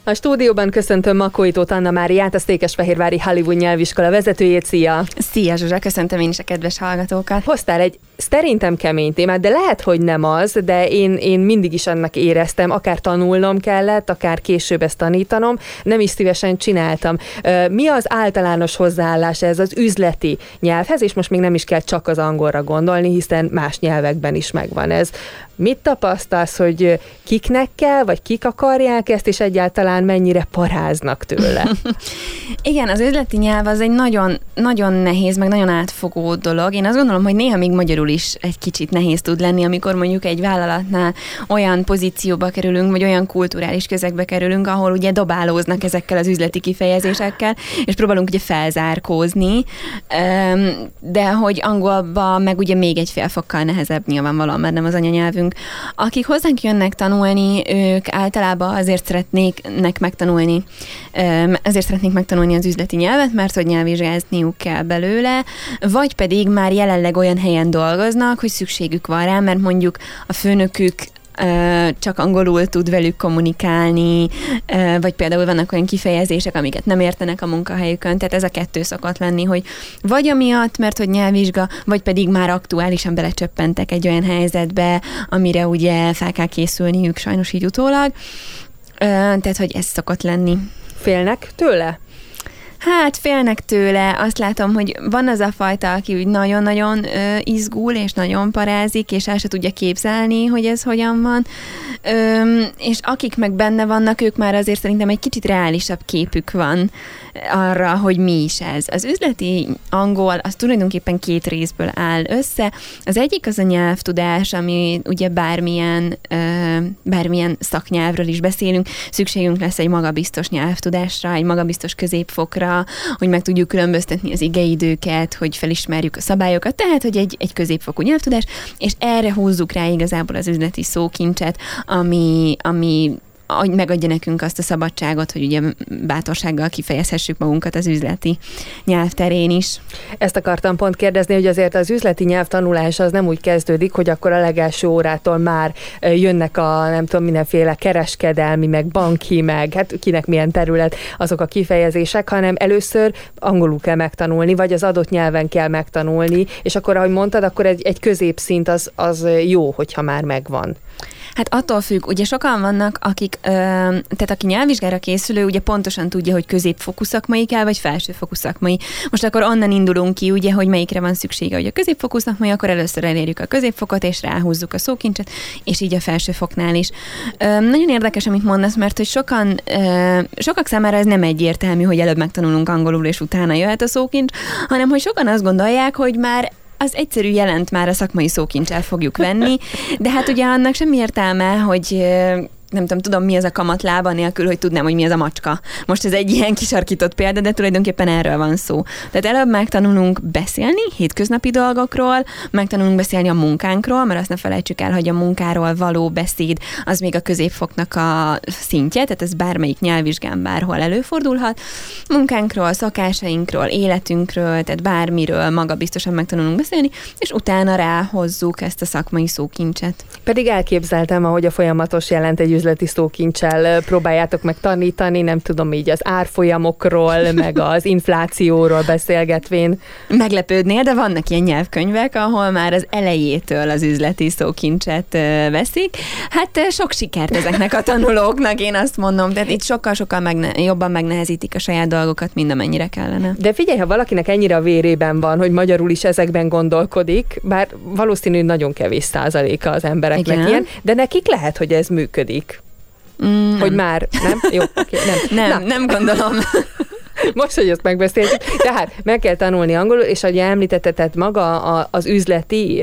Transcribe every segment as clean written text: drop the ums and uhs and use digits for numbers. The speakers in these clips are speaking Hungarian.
A stúdióban köszöntöm Makói Tóth Anna Máriát, a Székesfehérvári Hollywood nyelviskola vezetőjét. Szia! Szia Zsuzsa, köszöntöm én is a kedves hallgatókat. Hoztál egy szerintem kemény témát, de lehet, hogy nem az, de én mindig is annak éreztem, akár tanulnom kellett, akár később ezt tanítanom, nem is szívesen csináltam. Mi az általános hozzáállás ez az üzleti nyelvhez, és most még nem is kell csak az angolra gondolni, hiszen más nyelvekben is megvan ez. Mit tapasztalsz, hogy kiknek kell, vagy kik akarják ezt, és egyáltalán mennyire paráznak tőle? Igen, az üzleti nyelv az egy nagyon, nagyon nehéz, meg nagyon átfogó dolog. Én azt gondolom, hogy néha még magyarul is egy kicsit nehéz tud lenni, amikor mondjuk egy vállalatnál olyan pozícióba kerülünk, vagy olyan kulturális közegbe kerülünk, ahol ugye dobálóznak ezekkel az üzleti kifejezésekkel, és próbálunk ugye felzárkózni, de hogy angolban meg ugye még egy fél fokkal nehezebb nyilvánvalóan, mert nem az anyanyelvünk. Akik hozzánk jönnek tanulni, ők általában azért szeretnék megtanulni az üzleti nyelvet, mert hogy nyelvvizsgázniuk kell belőle, vagy pedig már jelenleg olyan helyen dolgoznak, hogy szükségük van rá, mert mondjuk a főnökük csak angolul tud velük kommunikálni, vagy például vannak olyan kifejezések, amiket nem értenek a munkahelyükön, tehát ez a kettő szokott lenni, hogy vagy amiatt, mert hogy nyelvvizsga, vagy pedig már aktuálisan belecsöppentek egy olyan helyzetbe, amire ugye fel kell készülniük sajnos így utólag, tehát hogy ez szokott lenni. Félnek tőle? Hát félnek tőle, azt látom, hogy van az a fajta, aki úgy nagyon-nagyon izgul, és nagyon parázik, és el se tudja képzelni, hogy ez hogyan van, és akik meg benne vannak, ők már azért szerintem egy kicsit reálisabb képük van arra, hogy mi is ez. Az üzleti angol, az tulajdonképpen két részből áll össze. Az egyik az a nyelvtudás, ami ugye bármilyen szaknyelvről is beszélünk, szükségünk lesz egy magabiztos nyelvtudásra, egy magabiztos középfokra, hogy meg tudjuk különböztetni az igeidőket, hogy felismerjük a szabályokat, tehát, hogy egy középfokú nyelvtudás, és erre húzzuk rá igazából az üzleti szókincset, ami megadja nekünk azt a szabadságot, hogy ugye bátorsággal kifejezhessük magunkat az üzleti nyelvterén is. Ezt akartam pont kérdezni, hogy azért az üzleti nyelvtanulás az nem úgy kezdődik, hogy akkor a legelső órától már jönnek a nem tudom mindenféle kereskedelmi, meg banki, meg hát kinek milyen terület azok a kifejezések, hanem először angolul kell megtanulni, vagy az adott nyelven kell megtanulni, és akkor, ahogy mondtad, akkor egy középszint az jó, hogyha már megvan. Hát attól függ, ugye sokan vannak, tehát aki nyelvvizsgára készülő, ugye pontosan tudja, hogy középfokú szakmai kell, vagy felsőfokú szakmai. Most akkor onnan indulunk ki, ugye, hogy melyikre van szüksége, hogy a középfokú szakmai, akkor először elérjük a középfokot, és ráhúzzuk a szókincset, és így a felsőfoknál is. Nagyon érdekes, amit mondasz, mert hogy sokak számára ez nem egyértelmű, hogy előbb megtanulunk angolul, és utána jöhet a szókincs, hanem hogy sokan azt gondolják, hogy már az egyszerű jelent már a szakmai szókincsel fogjuk venni, de hát ugye annak semmi értelme, hogy nem tudom, mi az a kamatlába nélkül, hogy tudnám, hogy mi az a macska. Most ez egy ilyen kisarkított példa, de tulajdonképpen erről van szó. Tehát előbb megtanulunk beszélni hétköznapi dolgokról, megtanulunk beszélni a munkánkról, mert azt ne felejtsük el, hogy a munkáról való beszéd az még a középfoknak a szintje, tehát ez bármelyik nyelvvizsgán bárhol előfordulhat. Munkánkról, szokásainkról, életünkről, tehát bármiről magabiztosan megtanulunk beszélni, és utána ráhozzuk ezt a szakmai szókincset. Pedig elképzeltem, ahogy a folyamatos jelent egy üzleti szókincsel próbáljátok meg tanítani, nem tudom, így az árfolyamokról, meg az inflációról beszélgetvén. Meglepődnél, de vannak ilyen nyelvkönyvek, ahol már az elejétől az üzleti szókincset veszik. Hát sok sikert ezeknek a tanulóknak, én azt mondom, tehát itt sokkal-sokkal jobban megnehezítik a saját dolgokat, mint amennyire kellene. De figyelj, ha valakinek ennyire a vérében van, hogy magyarul is ezekben gondolkodik, bár valószínű nagyon kevés százaléka az embereknek ilyen, de nekik lehet, hogy ez működik. Hogy már, nem? Jó, oké, nem gondolom. Most, hogy ezt megbeszéltük. Tehát meg kell tanulni angolul, és ahogy említetted, tehát maga az üzleti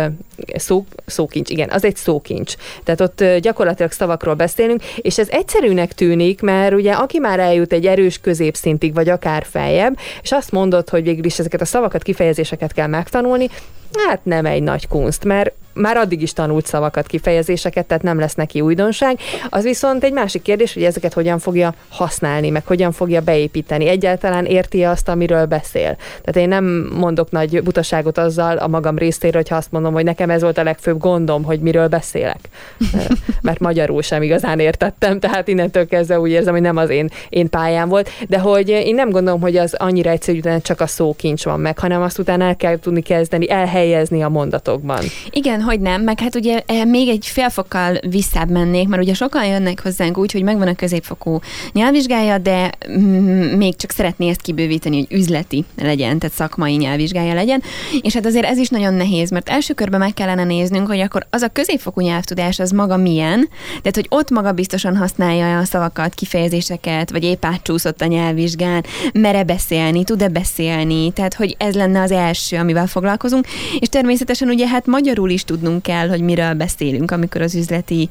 szókincs, igen, az egy szókincs. Tehát ott gyakorlatilag szavakról beszélünk, és ez egyszerűnek tűnik, mert ugye aki már eljut egy erős középszintig, vagy akár feljebb, és azt mondod, hogy végül is ezeket a szavakat, kifejezéseket kell megtanulni, hát nem egy nagy kunst, mert már addig is tanult szavakat, kifejezéseket, tehát nem lesz neki újdonság. Az viszont egy másik kérdés, hogy ezeket hogyan fogja használni, meg hogyan fogja beépíteni. Egyáltalán érti azt, amiről beszél. Tehát én nem mondok nagy butaságot azzal a magam részéről, hogyha azt mondom, hogy nekem ez volt a legfőbb gondom, hogy miről beszélek. Mert magyarul sem igazán értettem, tehát innentől kezdve úgy érzem, hogy nem az én pályám volt, de hogy én nem gondolom, hogy az annyira egyszerű, hogy csak a szókincs van meg, hanem azt utána el kell tudni kezdeni, elhelyezni a mondatokban. Igen, hogy nem, meg hát ugye még egy fél fokkal visszább mennék, mert ugye sokan jönnek hozzánk úgy, hogy megvan a középfokú nyelvvizsgája, de még csak szeretné ezt kibővíteni, hogy üzleti legyen, tehát szakmai nyelvvizsgája legyen, és hát azért ez is nagyon nehéz, mert első körben meg kellene néznünk, hogy akkor az a középfokú nyelvtudás az maga milyen, tehát hogy ott maga biztosan használja a szavakat, kifejezéseket, vagy épp átcsúszott a nyelvvizsgán, mere beszélni, tud-e beszélni, tehát hogy ez lenne az első, amivel foglalkozunk, és természetesen ugye hát magyarul is tudnunk kell, hogy miről beszélünk, amikor az üzleti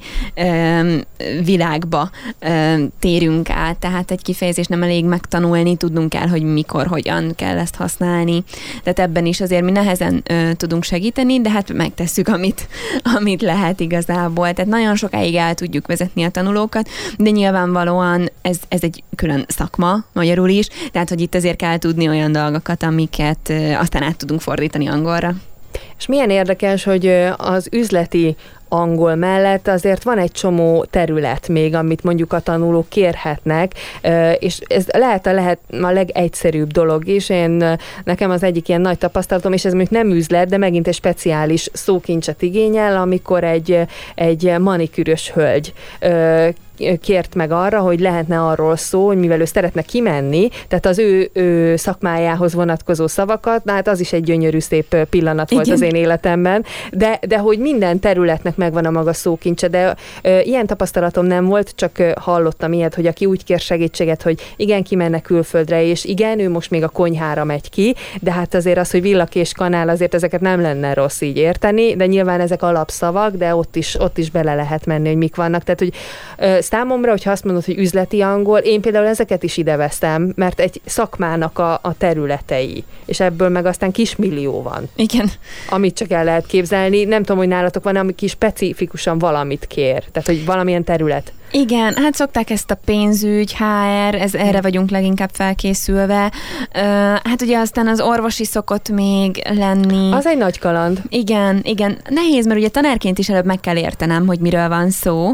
világba térünk át, tehát egy kifejezés nem elég megtanulni, tudnunk kell, hogy mikor, hogyan kell ezt használni. Tehát ebben is azért mi nehezen tudunk segíteni, de hát megtesszük, amit lehet igazából. Tehát nagyon sokáig el tudjuk vezetni a tanulókat, de nyilvánvalóan ez egy külön szakma, magyarul is, tehát hogy itt azért kell tudni olyan dolgokat, amiket aztán át tudunk fordítani angolra. És milyen érdekes, hogy az üzleti angol mellett azért van egy csomó terület még, amit mondjuk a tanulók kérhetnek, és ez lehet a legegyszerűbb dolog is. Nekem az egyik ilyen nagy tapasztalatom, és ez mondjuk nem üzlet, de megint egy speciális szókincset igényel, amikor egy manikűrös hölgy kért meg arra, hogy lehetne arról szó, hogy mivel ő szeretne kimenni, tehát az ő szakmájához vonatkozó szavakat, hát az is egy gyönyörű szép pillanat volt az én életemben, de hogy minden területnek megvan a maga szókincse, de ilyen tapasztalatom nem volt, csak hallottam ilyet, hogy aki úgy kér segítséget, hogy igen, kimenne külföldre, és igen, ő most még a konyhára megy ki, de hát azért az, hogy villak és kanál, azért ezeket nem lenne rossz így érteni, de nyilván ezek alapszavak, de ott is bele lehet menni, hogy mik vannak. Tehát, hogy számomra, hogyha azt mondod, hogy üzleti angol, én például ezeket is idevesztem, mert egy szakmának a területei, és ebből meg aztán kismillió van. Igen. Amit csak el lehet képzelni. Nem tudom, hogy nálatok van, ami kis specifikusan valamit kér. Tehát, hogy valamilyen terület. Igen, hát szokták ezt a pénzügy, HR, erre vagyunk leginkább felkészülve. Hát ugye aztán az orvosi szokott még lenni. Az egy nagy kaland. Igen. Nehéz, mert ugye tanárként is előbb meg kell értenem, hogy miről van szó,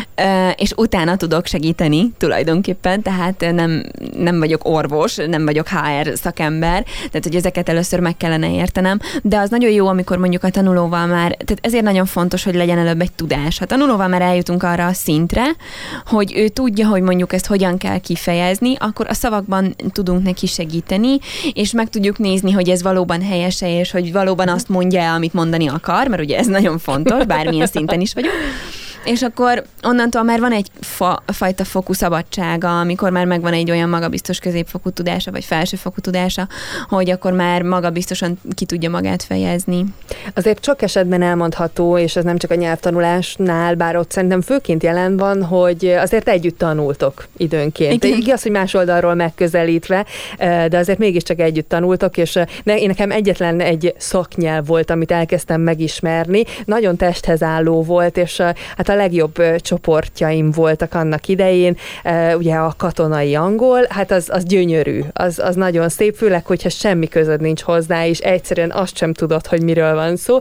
és utána tudok segíteni tulajdonképpen, tehát nem vagyok orvos, nem vagyok HR szakember, tehát hogy ezeket először meg kellene értenem, de az nagyon jó, amikor mondjuk a tanulóval már, tehát ezért nagyon fontos, hogy legyen előbb egy tudás. Ha tanulóval már eljutunk arra a szintre, hogy ő tudja, hogy mondjuk ezt hogyan kell kifejezni, akkor a szavakban tudunk neki segíteni, és meg tudjuk nézni, hogy ez valóban helyese, és hogy valóban azt mondja, amit mondani akar, mert ugye ez nagyon fontos, bármilyen szinten is vagyunk. És akkor onnantól már van egy fajta fokú szabadsága, amikor már megvan egy olyan magabiztos középfokú tudása, vagy felsőfokú tudása, hogy akkor már magabiztosan ki tudja magát fejezni. Azért sok esetben elmondható, és ez nem csak a nyelvtanulásnál, bár ott szerintem főként jelen van, hogy azért együtt tanultok időnként. Igaz, hogy más oldalról megközelítve, de azért mégiscsak együtt tanultok, és nekem egyetlen egy szaknyelv volt, amit elkezdtem megismerni. Nagyon testhez álló volt, és hát a legjobb csoportjaim voltak annak idején, ugye a katonai angol, hát az gyönyörű, az nagyon szép, főleg, hogyha semmi közöd nincs hozzá, és egyszerűen azt sem tudod, hogy miről van szó,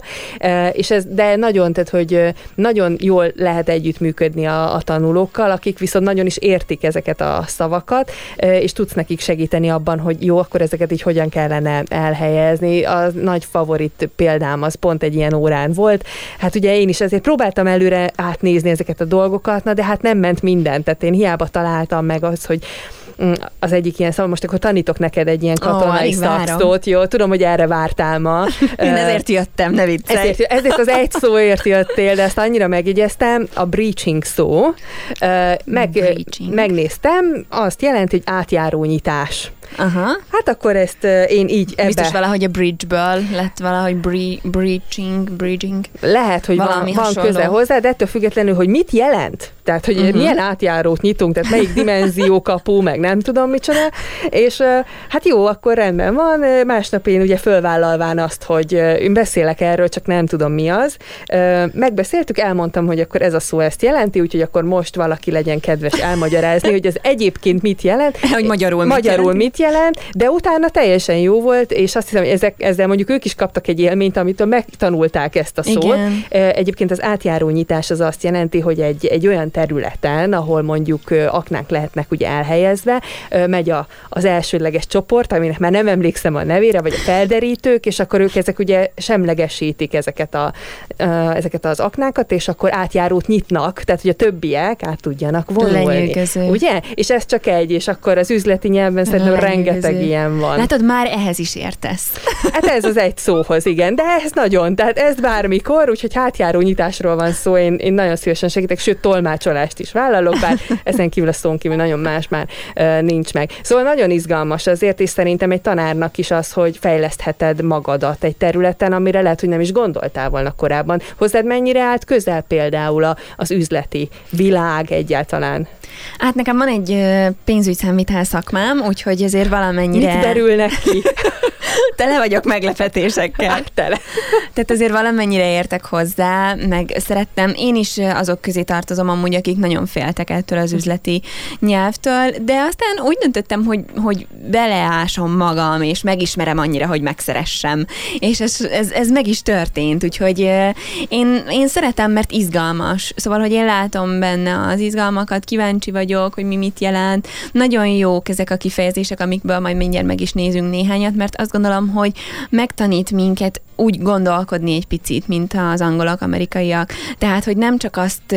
de nagyon, tehát, hogy nagyon jól lehet együttműködni a tanulókkal, akik viszont nagyon is értik ezeket a szavakat, és tudsz nekik segíteni abban, hogy jó, akkor ezeket így hogyan kellene elhelyezni. A nagy favorit példám az pont egy ilyen órán volt. Hát ugye én is ezért próbáltam előre átnézni ezeket a dolgokat, de hát nem ment minden, tehát én hiába találtam meg azt, hogy az egyik ilyen szó, most akkor tanítok neked egy ilyen katonai szakszót, jó? Tudom, hogy erre vártál ma. Én ezért jöttem, ne viccelj. Ezért az egy szóért jöttél, de ezt annyira megjegyeztem. A breaching szó. Megnéztem, azt jelenti, hogy átjárónyitás. Aha. Hát akkor ezt én így ebbe... Biztos valahogy a bridge-ből lett valahogy bridging. Lehet, hogy van köze hozzá, de ettől függetlenül, hogy mit jelent? Tehát, hogy milyen átjárót nyitunk, tehát melyik dimenzió kapu, meg nem tudom micsoda, és hát jó, akkor rendben van, másnap én ugye fölvállalván azt, hogy én beszélek erről, csak nem tudom mi az. Megbeszéltük, elmondtam, hogy akkor ez a szó ezt jelenti, úgyhogy akkor most valaki legyen kedves elmagyarázni, hogy ez egyébként mit jelent. Hogy magyarul mit jelent, de utána teljesen jó volt, és azt hiszem, hogy ezzel mondjuk ők is kaptak egy élményt, amitől megtanulták ezt a szót. Igen. Egyébként az átjáró nyitás az azt jelenti, hogy egy olyan területen, ahol mondjuk aknák lehetnek ugye elhelyezve, megy az elsődleges csoport, aminek már nem emlékszem a nevére, vagy a felderítők, és akkor ők ezek ugye semlegesítik ezeket az aknákat, és akkor átjárót nyitnak, tehát hogy a többiek át tudjanak vonulni. Lenyűgöző. Ugye? És ez csak egy, és akkor az üzleti nyelvben szerintem rengeteg ilyen van. Látod, már ehhez is értesz. Hát ez az egy szóhoz, igen, de ez nagyon, tehát ez bármikor, úgyhogy átjáró nyitásról van szó, én nagyon szívesen segítek, sőt tolmácsolást is vállalok, bár ezen kívül a szón kívül nagyon más már nincs meg. Szóval nagyon izgalmas azért, és szerintem egy tanárnak is az, hogy fejlesztheted magadat egy területen, amire lehet, hogy nem is gondoltál volna korábban. Hozzád mennyire állt közel például az üzleti világ egyáltalán? Hát nekem van egy pénzügyszámvitál szakmám, úgyhogy ezért valamennyire... Mit derülnek ki? Tele vagyok meglepetésekkel. Hát tele. Tehát azért valamennyire értek hozzá, meg szerettem. Én is azok közé tartozom amúgy, akik nagyon féltek ettől az üzleti nyelvtől, de aztán úgy döntöttem, hogy beleásom magam, és megismerem annyira, hogy megszeressem. És ez meg is történt, úgyhogy én szeretem, mert izgalmas. Szóval, hogy én látom benne az izgalmakat, kíváncsi vagyok, hogy mi mit jelent. Nagyon jók ezek a kifejezések, amikből majd mindjárt meg is nézünk néhányat, mert azt gondolom, hogy megtanít minket úgy gondolkodni egy picit, mint az angolok, amerikaiak. Tehát, hogy nem csak azt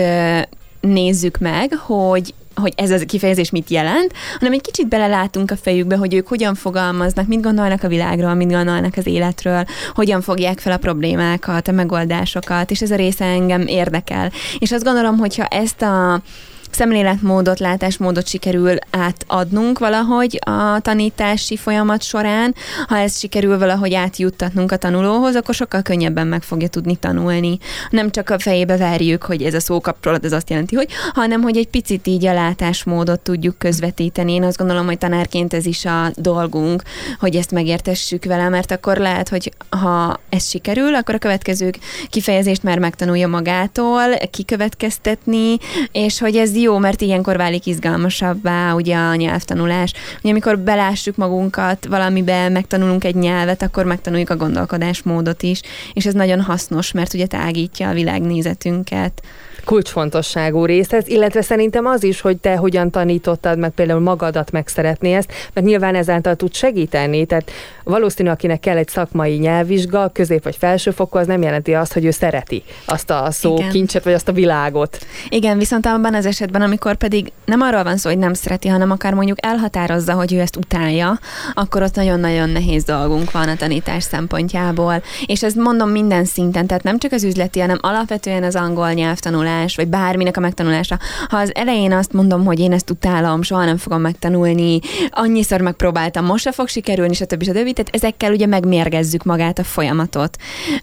nézzük meg, hogy ez a kifejezés mit jelent, hanem egy kicsit belelátunk a fejükbe, hogy ők hogyan fogalmaznak, mit gondolnak a világról, mit gondolnak az életről, hogyan fogják fel a problémákat, a megoldásokat, és ez a része engem érdekel. És azt gondolom, hogyha ezt a szemléletmódot, látásmódot sikerül átadnunk valahogy a tanítási folyamat során. Ha ezt sikerül valahogy átjuttatnunk a tanulóhoz, akkor sokkal könnyebben meg fogja tudni tanulni. Nem csak a fejébe verjük, hogy ez a szókapcsolat, ez azt jelenti, hogy, hanem hogy egy picit így a látásmódot tudjuk közvetíteni. Én azt gondolom, hogy tanárként ez is a dolgunk, hogy ezt megértessük vele, mert akkor lehet, hogy ha ez sikerül, akkor a következő kifejezést már megtanulja magától, kikövetkeztetni, és hogy ez jó, mert ilyenkor válik izgalmasabbá ugye a nyelvtanulás. Ugye amikor belássuk magunkat valamibe, megtanulunk egy nyelvet, akkor megtanuljuk a gondolkodásmódot is, és ez nagyon hasznos, mert ugye tágítja a világnézetünket. Kulcsfontosságú rész ez, illetve szerintem az is, hogy te hogyan tanítottad meg például magadat megszeretni ezt, mert nyilván ezáltal tud segíteni, tehát valószínű, akinek kell egy szakmai nyelvvizsga, közép vagy felsőfokú, az nem jelenti azt, hogy ő szereti azt a szókincset, vagy azt a világot. Igen, viszont abban az esetben, amikor pedig nem arról van szó, hogy nem szereti, hanem akár mondjuk elhatározza, hogy ő ezt utálja, akkor ott nagyon-nagyon nehéz dolgunk van a tanítás szempontjából. És ezt mondom minden szinten, tehát nem csak az üzleti, hanem alapvetően az angol nyelvtanulás, vagy bárminek a megtanulása. Ha az elején azt mondom, hogy én ezt utálom, soha nem fogom megtanulni, annyiszor megpróbáltam, most se fog sikerülni, stb. Tehát ezekkel ugye megmérgezzük magát a folyamatot.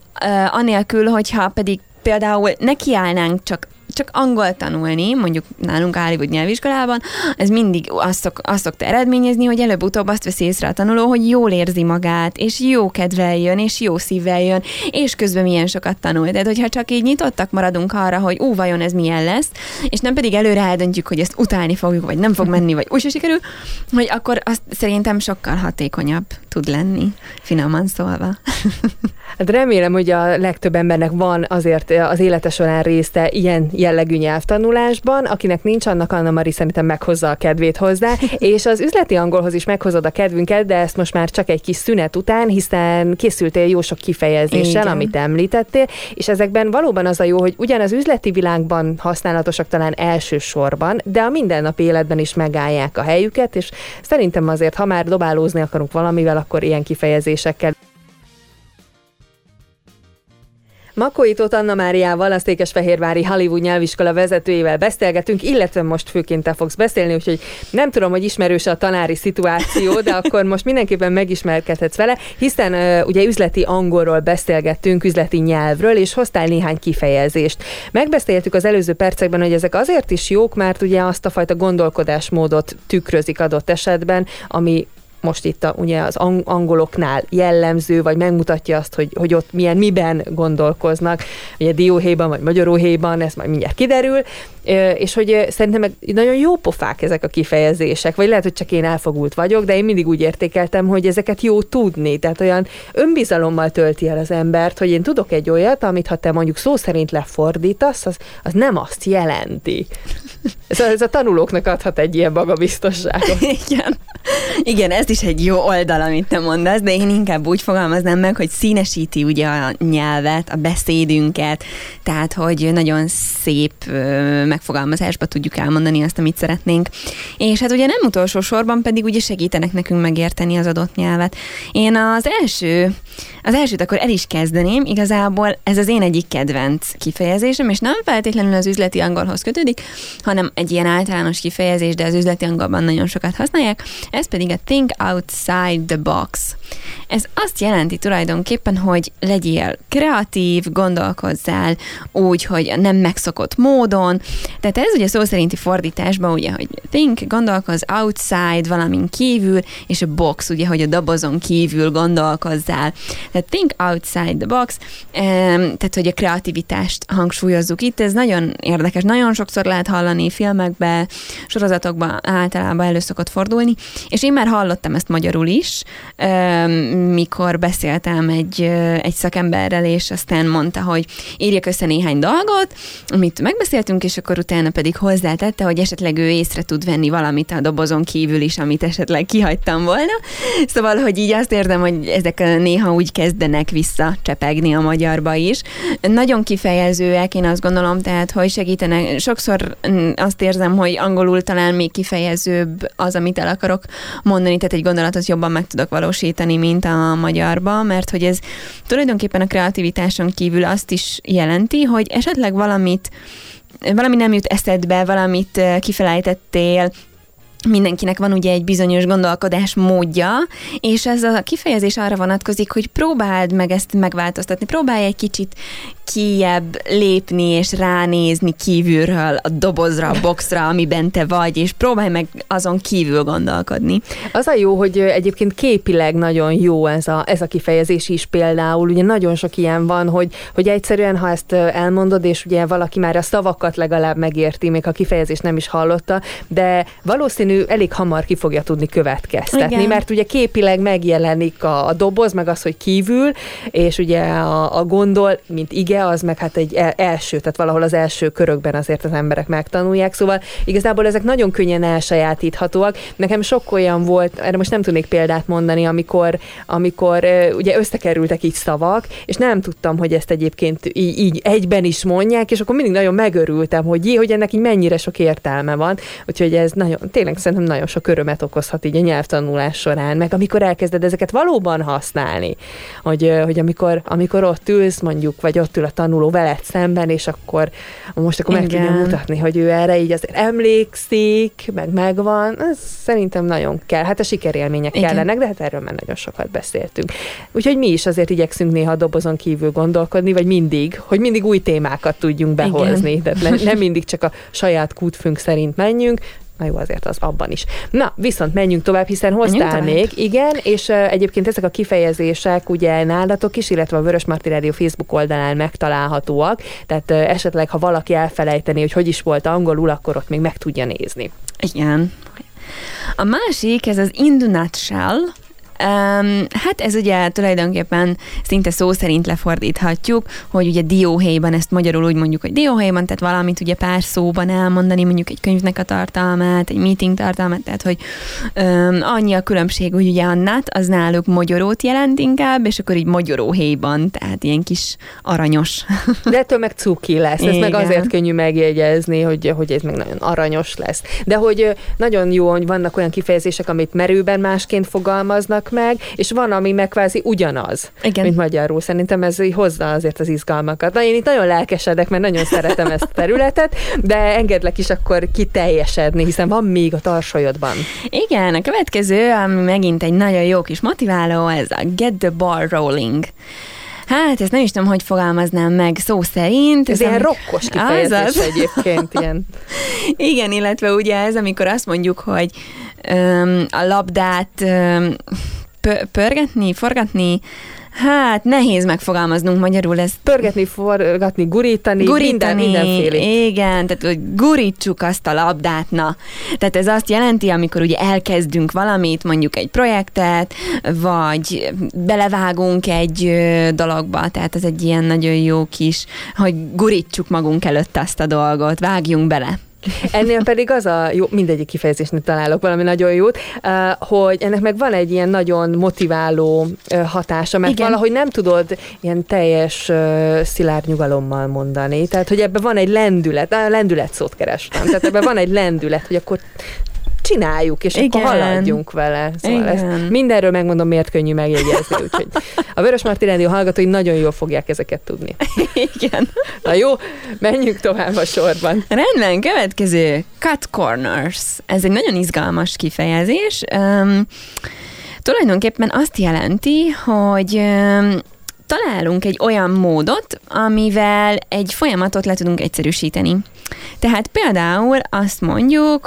Anélkül, hogyha pedig például nekiállnánk csak angol tanulni, mondjuk nálunk Hollywood nyelvvizsgálában, ez mindig azt szokta eredményezni, hogy előbb-utóbb azt veszi észre a tanuló, hogy jól érzi magát, és jó kedvel jön, és jó szívvel jön, és közben milyen sokat tanul. Tehát, hogyha csak így nyitottak maradunk arra, hogy vajon ez milyen lesz, és nem pedig előre eldöntjük, hogy ezt utálni fogjuk, vagy nem fog menni, vagy úgyse sikerül, hogy akkor azt szerintem sokkal hatékonyabb tud lenni, finoman szólva. Hát remélem, hogy a legtöbb embernek van azért az élete során része ilyen jellegű nyelvtanulásban, akinek nincs, annak Anna Mari szerintem meghozza a kedvét hozzá, és az üzleti angolhoz is meghozod a kedvünket, de ezt most már csak egy kis szünet után, hiszen készültél jó sok kifejezéssel, igen, amit említettél, és ezekben valóban az a jó, hogy ugyan az üzleti világban használatosak talán elsősorban, de a mindennapi életben is megállják a helyüket, és szerintem azért, ha már dobálózni akarunk valamivel, akkor ilyen kifejezésekkel. Makói Tóth Anna Máriával, a Székesfehérvári Hollywood nyelviskola vezetőjével beszélgetünk, illetve most főként te fogsz beszélni, úgyhogy nem tudom, hogy ismerős a tanári szituáció, de akkor most mindenképpen megismerkedhetsz vele, hiszen ugye üzleti angolról beszélgettünk, üzleti nyelvről, és hoztál néhány kifejezést. Megbeszéltük az előző percekben, hogy ezek azért is jók, mert ugye azt a fajta gondolkodásmódot tükrözik adott esetben, ami most itt ugye az angoloknál jellemző, vagy megmutatja azt, hogy ott miben gondolkoznak, ugye dióhéjban, vagy magyaróhéjban, ez majd mindjárt kiderül, és hogy szerintem nagyon jó pofák ezek a kifejezések, vagy lehet, hogy csak én elfogult vagyok, de én mindig úgy értékeltem, hogy ezeket jó tudni, tehát olyan önbizalommal tölti el az embert, hogy én tudok egy olyat, amit ha te mondjuk szó szerint lefordítasz, az nem azt jelenti. Ez a tanulóknak adhat egy ilyen magabiztosságot. Igen, ez is egy jó oldal, amit te mondasz, de én inkább úgy fogalmaznám meg, hogy színesíti ugye a nyelvet, a beszédünket, tehát hogy nagyon szép megfogalmazásba tudjuk elmondani azt, amit szeretnénk. És hát ugye nem utolsó sorban pedig ugye segítenek nekünk megérteni az adott nyelvet. Én az elsőt akkor el is kezdeném, igazából ez az én egyik kedvenc kifejezésem, és nem feltétlenül az üzleti angolhoz kötődik, hanem egy ilyen általános kifejezés, de az üzleti angolban nagyon sokat használják, ez pedig a think outside the box. Ez azt jelenti tulajdonképpen, hogy legyél kreatív, gondolkozzál úgy, hogy nem megszokott módon. Tehát ez ugye szó szerinti fordításban ugye, hogy think, gondolkozz, outside, valamin kívül, és a box, ugye, hogy a dobozon kívül gondolkozzál. Tehát think outside the box, tehát hogy a kreativitást hangsúlyozzuk itt. Ez nagyon érdekes, nagyon sokszor lehet hallani filmekben, sorozatokban általában elő szokott fordulni, és én már hallottam ezt magyarul is, mikor beszéltem egy szakemberrel, és aztán mondta, hogy írjak össze néhány dolgot, amit megbeszéltünk, és akkor utána pedig hozzátette, hogy esetleg ő észre tud venni valamit a dobozon kívül is, amit esetleg kihagytam volna. Szóval, hogy így azt érzem, hogy ezek néha úgy kezdenek visszacsepegni a magyarba is. Nagyon kifejezőek, én azt gondolom, tehát, hogy segítenek. Sokszor azt érzem, hogy angolul talán még kifejezőbb az, amit el akarok mondani, tehát egy gondolatot jobban meg tudok valósítani, mint a magyarba, mert hogy ez tulajdonképpen a kreativitáson kívül azt is jelenti, hogy esetleg valami nem jut eszedbe, valamit kifelejtettél, mindenkinek van ugye egy bizonyos gondolkodás módja, és ez a kifejezés arra vonatkozik, hogy próbáld meg ezt megváltoztatni, próbálj egy kicsit kijebb lépni és ránézni kívülről a dobozra, a boxra, amiben te vagy, és próbálj meg azon kívül gondolkodni. Az a jó, hogy egyébként képileg nagyon jó ez a kifejezés is például, ugye nagyon sok ilyen van, hogy egyszerűen, ha ezt elmondod, és ugye valaki már a szavakat legalább megérti, még ha a kifejezést nem is hallotta, de valószínű elég hamar ki fogja tudni következtetni, igen. Mert ugye képileg megjelenik a doboz, meg az, hogy kívül, és ugye a gondol, mint ige, az meg hát egy első, tehát valahol az első körökben azért az emberek megtanulják, szóval igazából ezek nagyon könnyen elsajátíthatóak. Nekem sok olyan volt, erre most nem tudnék példát mondani, amikor ugye összekerültek így szavak, és nem tudtam, hogy ezt egyébként így egyben is mondják, és akkor mindig nagyon megörültem, hogy ennek így mennyire sok értelme van, úgyhogy ez tényleg szerintem nagyon sok örömet okozhat így a nyelvtanulás során, meg amikor elkezded ezeket valóban használni, hogy amikor ott ülsz mondjuk, vagy ott ül a tanuló veled szemben, és akkor meg tudja mutatni, hogy ő erre így azért emlékszik, meg megvan. Ez szerintem nagyon kell. Hát a sikerélmények kellenek, de hát erről már nagyon sokat beszéltünk. Úgyhogy mi is azért igyekszünk néha a dobozon kívül gondolkodni, vagy hogy mindig új témákat tudjunk behozni. Tehát nem mindig csak a saját kútfünk szerint menjünk, na jó, azért az abban is. Na, viszont menjünk tovább, hiszen hoztál még, igen, és egyébként ezek a kifejezések ugye nálatok is, illetve a Vörösmarty Rádió Facebook oldalán megtalálhatóak, tehát esetleg, ha valaki elfelejteni, hogy is volt angolul, akkor ott még meg tudja nézni. Igen. A másik, ez az in the nutshell. Hát ez ugye tulajdonképpen szinte szó szerint lefordíthatjuk, hogy ugye dióhéjban, ezt magyarul úgy mondjuk, hogy dióhéjban, tehát valamit ugye pár szóban elmondani, mondjuk egy könyvnek a tartalmát, egy meeting tartalmát, tehát hogy annyi a különbség, hogy ugye a nut az náluk mogyorót jelent inkább, és akkor így mogyoróhéjban, tehát ilyen kis aranyos. De ettől meg cuki lesz, ez meg azért könnyű megjegyezni, hogy ez meg nagyon aranyos lesz. De hogy nagyon jó, hogy vannak olyan kifejezések, amit merőben másként fogalmaznak változnak meg, és van, ami meg kvázi ugyanaz, igen, mint magyarul. Szerintem ez hozza azért az izgalmakat. Na, én itt nagyon lelkesedek, mert nagyon szeretem ezt a területet, de engedlek is akkor kiteljesedni, hiszen van még a tarsolyodban. Igen, a következő, ami megint egy nagyon jó kis motiváló, ez a get the ball rolling. Hát, ezt nem is tudom, hogy fogalmaznám meg szó szerint. Ez ilyen rokkos kifejezés egyébként, ilyen. Igen, illetve ugye ez, amikor azt mondjuk, hogy a labdát pörgetni, forgatni, hát nehéz megfogalmaznunk magyarul ezt. Pörgetni, forgatni, gurítani, mindenféle. Igen, tehát hogy gurítsuk azt a labdát, na. Tehát ez azt jelenti, amikor ugye elkezdünk valamit, mondjuk egy projektet, vagy belevágunk egy dologba, tehát ez egy ilyen nagyon jó kis, hogy gurítsuk magunk előtt azt a dolgot, vágjunk bele. Ennél pedig az a jó, mindegyik kifejezésnél találok valami nagyon jót, hogy ennek meg van egy ilyen nagyon motiváló hatása, mert igen, valahogy nem tudod ilyen teljes szilárd nyugalommal mondani. Tehát, hogy ebben van egy lendület, lendület szót kerestem, tehát ebben van egy lendület, hogy akkor csináljuk, és igen, akkor haladjunk vele. Szóval ezt mindenről megmondom, miért könnyű megjegyezni, úgyhogy a Vörösmarty Rádió hallgatói nagyon jól fogják ezeket tudni. Igen. Na jó, menjünk tovább a sorban. Rendben, következő, cut corners. Ez egy nagyon izgalmas kifejezés. Tulajdonképpen azt jelenti, hogy találunk egy olyan módot, amivel egy folyamatot le tudunk egyszerűsíteni. Tehát például azt mondjuk,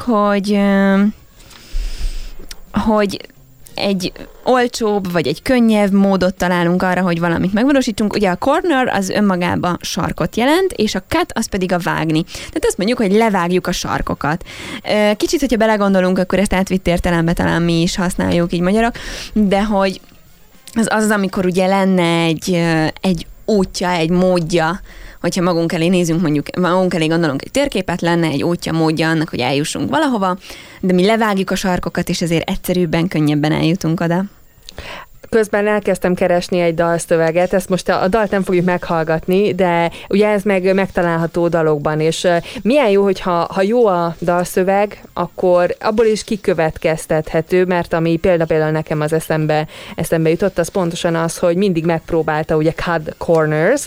hogy egy olcsóbb, vagy egy könnyebb módot találunk arra, hogy valamit megvalósítsunk. Ugye a corner az önmagában sarkot jelent, és a cut az pedig a vágni. Tehát azt mondjuk, hogy levágjuk a sarkokat. Kicsit, hogyha belegondolunk, akkor ezt átvitt értelemben talán mi is használjuk így magyarok, de hogy az, amikor ugye lenne egy útja, egy módja, hogyha magunk elé nézünk, mondjuk magunk elé gondolunk egy térképet, lenne egy útja, módja annak, hogy eljussunk valahova, de mi levágjuk a sarkokat, és ezért egyszerűbben, könnyebben eljutunk oda. Közben elkezdtem keresni egy dalszöveget, ezt most a dalt nem fogjuk meghallgatni, de ugye ez megtalálható dalokban, és milyen jó, hogyha jó a dalszöveg, akkor abból is kikövetkeztethető, mert ami például nekem az eszembe jutott, az pontosan az, hogy mindig megpróbálta ugye cut corners,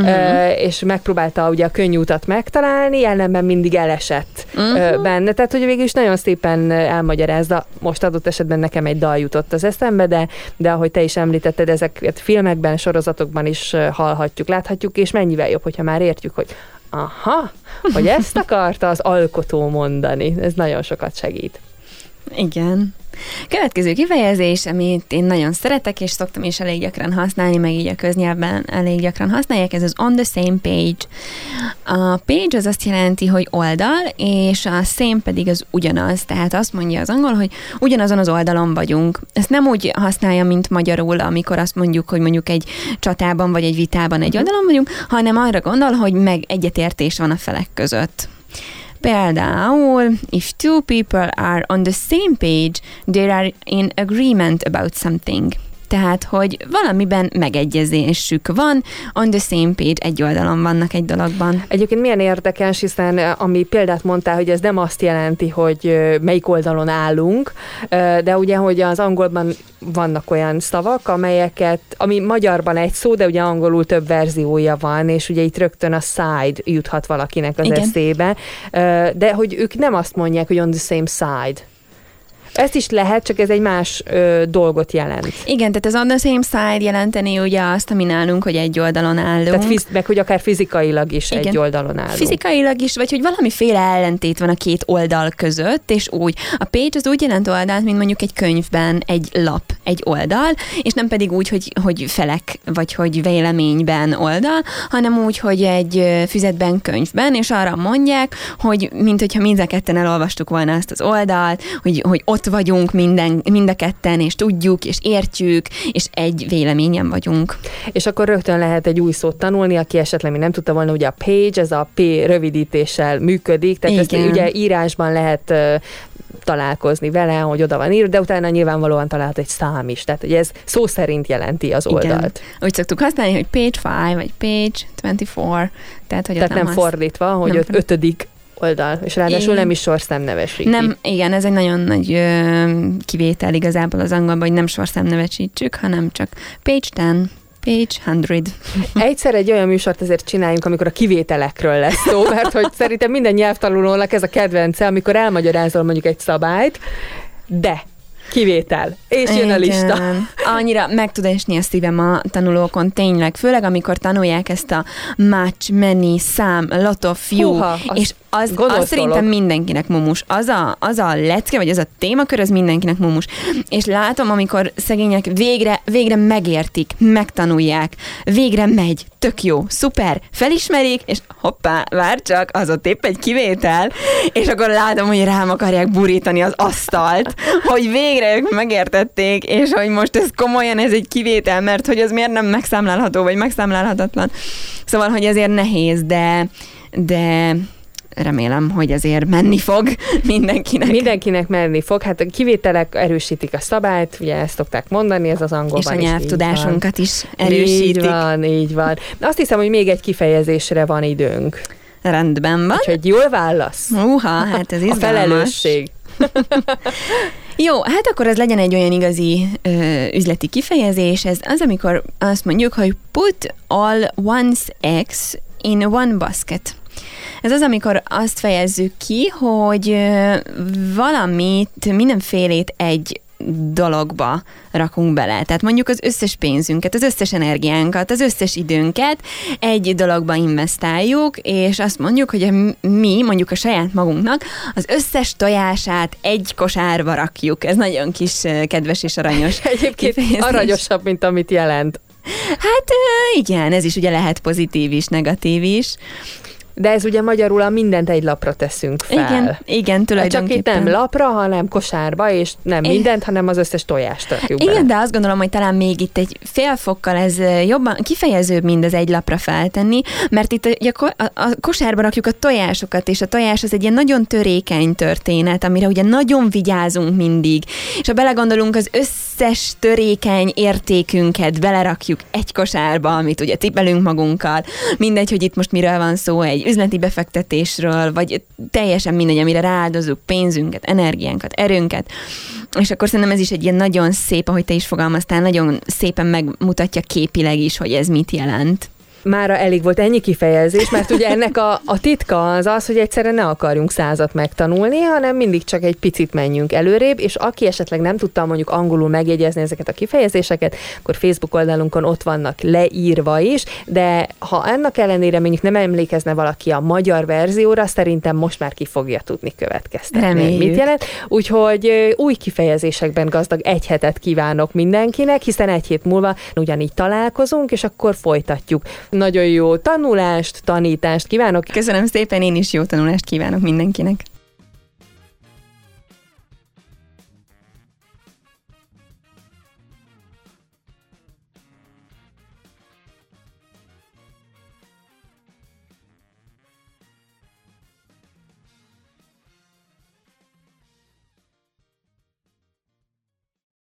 és megpróbálta ugye a könnyű utat megtalálni, ellenben mindig elesett benne. Tehát, hogy végül is nagyon szépen elmagyarázza, most adott esetben nekem egy dal jutott az eszembe, de ahogy te is említetted, ezeket filmekben, sorozatokban is hallhatjuk, láthatjuk, és mennyivel jobb, hogyha már értjük, hogy hogy ezt akarta az alkotó mondani. Ez nagyon sokat segít. Igen. Következő kifejezés, amit én nagyon szeretek, és szoktam is elég gyakran használni, meg így a köznyelvben elég gyakran használják, ez az on the same page. A page az azt jelenti, hogy oldal, és a same pedig az ugyanaz, tehát azt mondja az angol, hogy ugyanazon az oldalon vagyunk. Ezt nem úgy használja, mint magyarul, amikor azt mondjuk, hogy mondjuk egy csatában vagy egy vitában egy oldalon vagyunk, hanem arra gondol, hogy meg egyetértés van a felek között. Például, if two people are on the same page, they are in agreement about something. Tehát, hogy valamiben megegyezésük van, on the same page, egy oldalon vannak egy dologban. Egyébként milyen érdekes, hiszen ami példát mondtál, hogy ez nem azt jelenti, hogy melyik oldalon állunk, de ugye, hogy az angolban vannak olyan szavak, ami magyarban egy szó, de ugye angolul több verziója van, és ugye itt rögtön a side juthat valakinek az eszébe, de hogy ők nem azt mondják, hogy on the same side. Ezt is lehet, csak ez egy más dolgot jelent. Igen, tehát az on the same side jelenteni ugye azt, ami nálunk, hogy egy oldalon állunk. Tehát meg hogy akár fizikailag is egy oldalon állunk. Fizikailag is, vagy hogy valamiféle ellentét van a két oldal között, és úgy. A page az úgy jelent oldalt, mint mondjuk egy könyvben egy lap, egy oldal, és nem pedig úgy, hogy felek, vagy hogy véleményben oldal, hanem úgy, hogy egy füzetben, könyvben, és arra mondják, hogy mint hogyha mind a ketten elolvastuk volna ezt az oldalt, hogy ott vagyunk mind a ketten, és tudjuk, és értjük, és egy véleményen vagyunk. És akkor rögtön lehet egy új szót tanulni, aki esetleg még nem tudta volna, ugye a page, ez a P rövidítéssel működik, tehát ezt ugye írásban lehet találkozni vele, hogy oda van írva, de utána nyilvánvalóan találhat egy szám is, tehát ugye ez szó szerint jelenti az oldalt. Igen. Úgy szoktuk használni, hogy page 5, vagy page 24, tehát hogy nem fordítva, hogy ötödik oldal, és ráadásul nem is sorszámneves, Viki. Nem, igen, ez egy nagyon nagy kivétel igazából az angolban, hogy nem sorszámnevesítsük, hanem csak page 10, page 100. Egyszer egy olyan műsort azért csináljunk, amikor a kivételekről lesz szó, mert hogy szerintem minden nyelvtanulónak ez a kedvence, amikor elmagyarázol mondjuk egy szabályt, de kivétel. És jön a lista. Annyira meg tud esni a szívem a tanulókon, tényleg. Főleg, amikor tanulják ezt a much, many, some, a lot of you. Húha, és az szerintem mindenkinek mumus. Az a lecke, vagy az a témakör, az mindenkinek mumus. És látom, amikor szegények végre megértik, megtanulják, végre megy, tök jó, szuper, felismerik, és hoppá, várj csak, az ott épp egy kivétel, és akkor látom, hogy rám akarják burítani az asztalt, hogy végre ők megértették, és hogy most ez komolyan, ez egy kivétel, mert hogy az miért nem megszámlálható, vagy megszámlálhatatlan. Szóval, hogy ezért nehéz, de remélem, hogy azért menni fog mindenkinek. Mindenkinek menni fog. Hát a kivételek erősítik a szabályt, ugye ezt szokták mondani, ez az angolban is. És a nyelvtudásunkat is erősítik. Így van. Azt hiszem, hogy még egy kifejezésre van időnk. Rendben van. Úgyhogy jól válasz. Hát ez izgalmas. A felelősség. Jó, hát akkor ez legyen egy olyan igazi üzleti kifejezés. Ez az, amikor azt mondjuk, hogy put all one's eggs in one basket. Ez az, amikor azt fejezzük ki, hogy valamit, mindenfélét egy dologba rakunk bele. Tehát mondjuk az összes pénzünket, az összes energiánkat, az összes időnket egy dologba investáljuk, és azt mondjuk, hogy mi, mondjuk a saját magunknak, az összes tojását egy kosárba rakjuk. Ez nagyon kis kedves és aranyos. Egyébként aranyosabb, mint amit jelent. Hát igen, ez is ugye lehet pozitív is, negatív is. De ez ugye magyarul a mindent egy lapra teszünk fel. Igen, tulajdonképpen. Csak itt nem lapra, hanem kosárba, és nem mindent, hanem az összes tojást rakjuk bele. Igen, de azt gondolom, hogy talán még itt egy fél fokkal ez jobban kifejezőbb, mint az egy lapra feltenni, mert itt a kosárba rakjuk a tojásokat, és a tojás az egy ilyen nagyon törékeny történet, amire ugye nagyon vigyázunk mindig. És ha belegondolunk, az összes törékeny értékünket belerakjuk egy kosárba, amit ugye cipelünk magunkkal. Mindegy, hogy itt most miről van szó, egy üzleti befektetésről, vagy teljesen mindegy, amire rááldozunk pénzünket, energiánkat, erőnket. És akkor szerintem ez is egy ilyen nagyon szép, ahogy te is fogalmaztál, nagyon szépen megmutatja képileg is, hogy ez mit jelent. Mára elég volt ennyi kifejezés, mert ugye ennek a titka az, hogy egyszerűen ne akarjunk 100-at megtanulni, hanem mindig csak egy picit menjünk előrébb, és aki esetleg nem tudta mondjuk angolul megjegyezni ezeket a kifejezéseket, akkor Facebook oldalunkon ott vannak leírva is, de ha ennek ellenére mondjuk nem emlékezne valaki a magyar verzióra, szerintem most már ki fogja tudni következtetni, mit jelent. Úgyhogy új kifejezésekben gazdag egy hetet kívánok mindenkinek, hiszen egy hét múlva ugyanígy találkozunk, és akkor folytatjuk. Nagyon jó tanulást, tanítást kívánok. Köszönöm szépen, én is jó tanulást kívánok mindenkinek.